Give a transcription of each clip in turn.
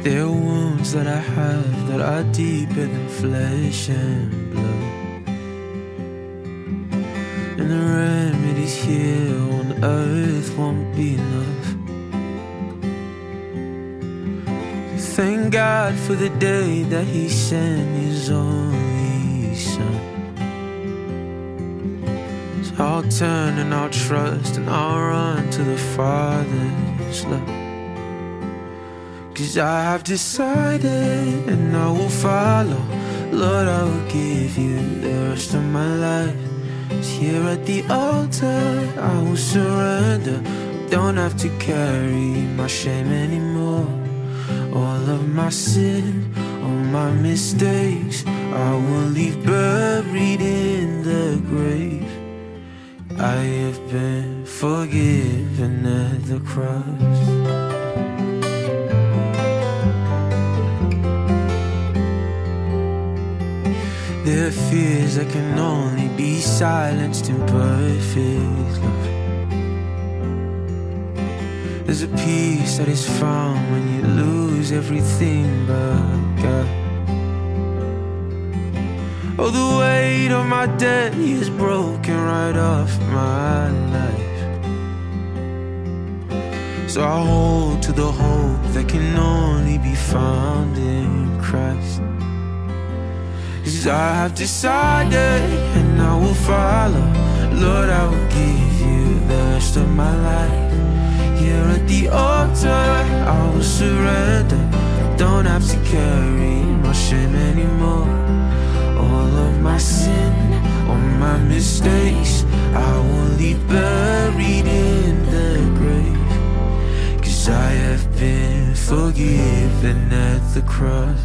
There are wounds that I have that are deeper than flesh and blood, and the remedies here on earth won't be enough. Thank God for the day that He sent His only Son. So I'll turn and I'll trust and I'll run to the Father's love. 'Cause I have decided and I will follow. Lord, I will give you the rest of my life. Here at the altar I will surrender. Don't have to carry my shame anymore. All of my sin, all my mistakes, I will leave buried in the grave. I have been forgiven at the cross. There are fears that can only be silenced in perfect love. There's a peace that is found when you lose everything but God. Oh, the weight of my debt He has broken right off my life. So I hold to the hope that can only be found in Christ. 'Cause I have decided and I will follow. Lord, I will give you the rest of my life. Here at the altar I will surrender. Don't have to carry my shame anymore. All of my sin, all my mistakes, I will leave buried in the grave. 'Cause I have been forgiven at the cross.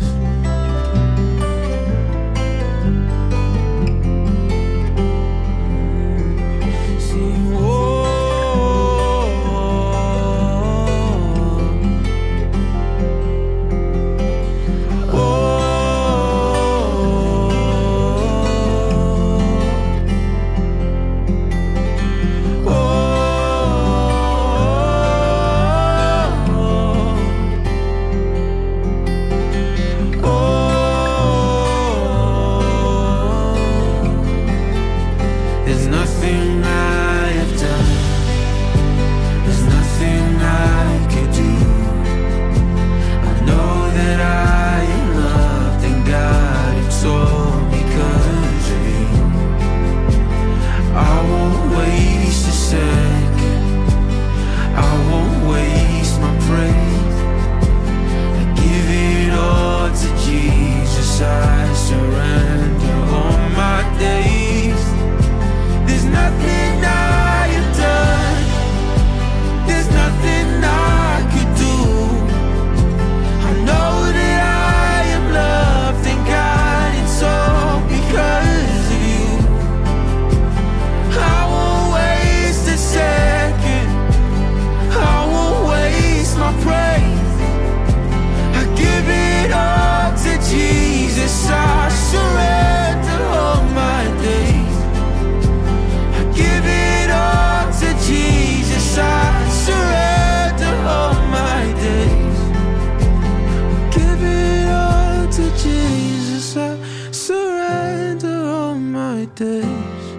days.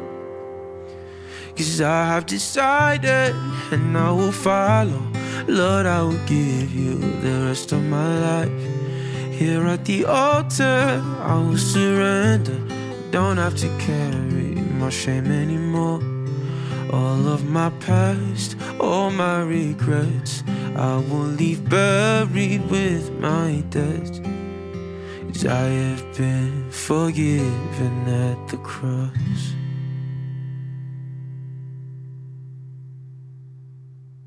'Cause I have decided and I will follow. Lord, I will give you the rest of my life. Here at the altar I will surrender. Don't have to carry my shame anymore. All of my past, all my regrets, I will leave buried with my debt. 'Cause I have been forgiven at the cross.